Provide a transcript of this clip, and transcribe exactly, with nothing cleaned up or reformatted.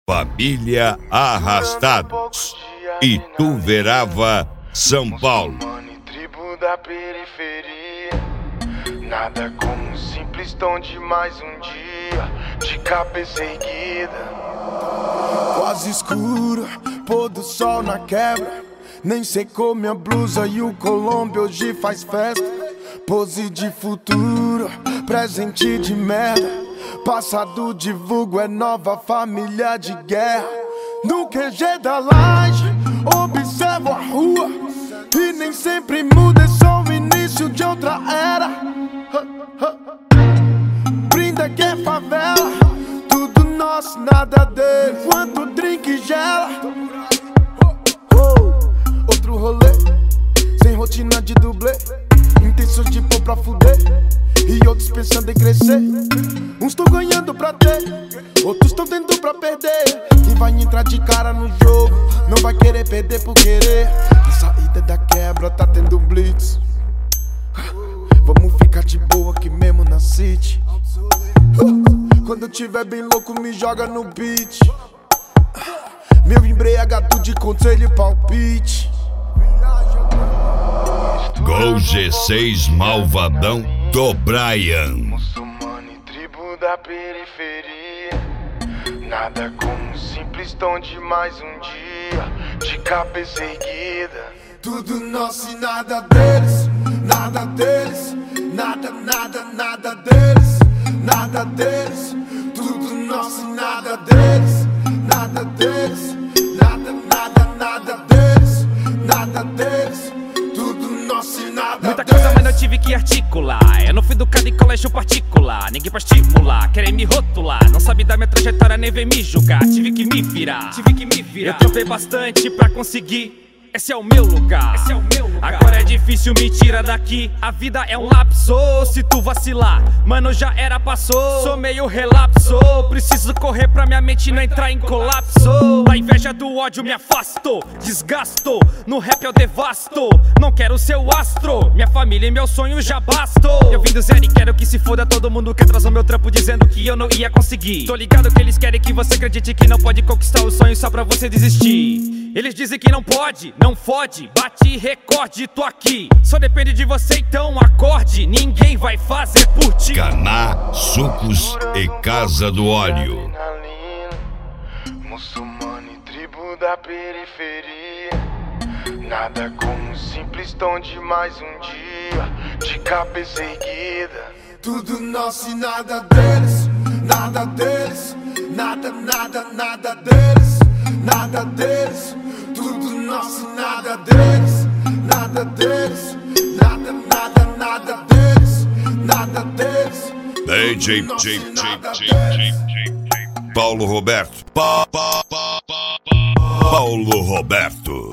Família Arrastados, Ituverava, São Paulo. Tribo da periferia, nada como um simples tom de mais um dia, de cabeça erguida. Quase escuro, pôr do sol na quebra. Nem secou minha blusa e o Colômbia hoje faz festa. Pose de futuro, presente de merda. Passado de vulgo é nova família de guerra. No Q G da laje, observo a rua. E nem sempre muda, é só o início de outra era. Brinda que é favela, tudo nosso, nada dele. Enquanto o drink gela, outro rolê, sem rotina de dublê. Intenções de pôr pra fuder, e outros pensando em crescer. Uns tão ganhando pra ter, outros tão tendo pra perder. Quem vai entrar de cara no jogo não vai querer perder por querer. Na saída da quebra tá tendo um blitz. Vamos ficar de boa aqui mesmo na city. Quando eu tiver bem louco me joga no beat. Meu embriagado de conselho e palpite. Gol G seis Malvadão do Brian. Muçulmano e tribo da periferia, nada como um simples tom de mais um dia, de cabeça erguida. Tudo nosso e nada deles, nada deles, nada, nada, nada deles, nada deles. Tudo nosso e nada deles, nada deles, nada, nada, nada deles, nada deles. Muita coisa, mas eu tive que articular. Eu não fui educado em colégio particular. Ninguém pra estimular, querem me rotular. Não sabe da minha trajetória, nem vem me julgar. Tive que me virar, tive que me virar. Eu trampei bastante pra conseguir. Esse é o meu lugar, esse é o meu lugar. Agora é difícil me tirar daqui. A vida é um lapso, se tu vacilar, mano, já era, passou. Sou meio relapso, preciso correr pra minha mente não entrar em colapso. A inveja do ódio me afastou, desgastou. No rap eu devasto, não quero ser o astro. Minha família e meu sonho já bastou. Eu vim do zero e quero que se foda todo mundo que atrasou meu trampo dizendo que eu não ia conseguir. Tô ligado que eles querem que você acredite que não pode conquistar o sonho só pra você desistir. Eles dizem que não pode, não fode, bate recorde, tô aqui. Só depende de você, então acorde. Ninguém vai fazer por ti. Caná, Sucos e Casa do Óleo. Muçulmano e tribo da periferia, nada como um simples tom de mais um dia, de cabeça erguida. Tudo nosso e nada deles, nada deles, nada, nada, nada deles, nada deles. Tudo nosso e nada deles, nada deles, nada, nada, nada deles, nada deles. D J, J, J, J, J, Paulo Roberto. Pa, pa, pa, pa, pa. Paulo Roberto.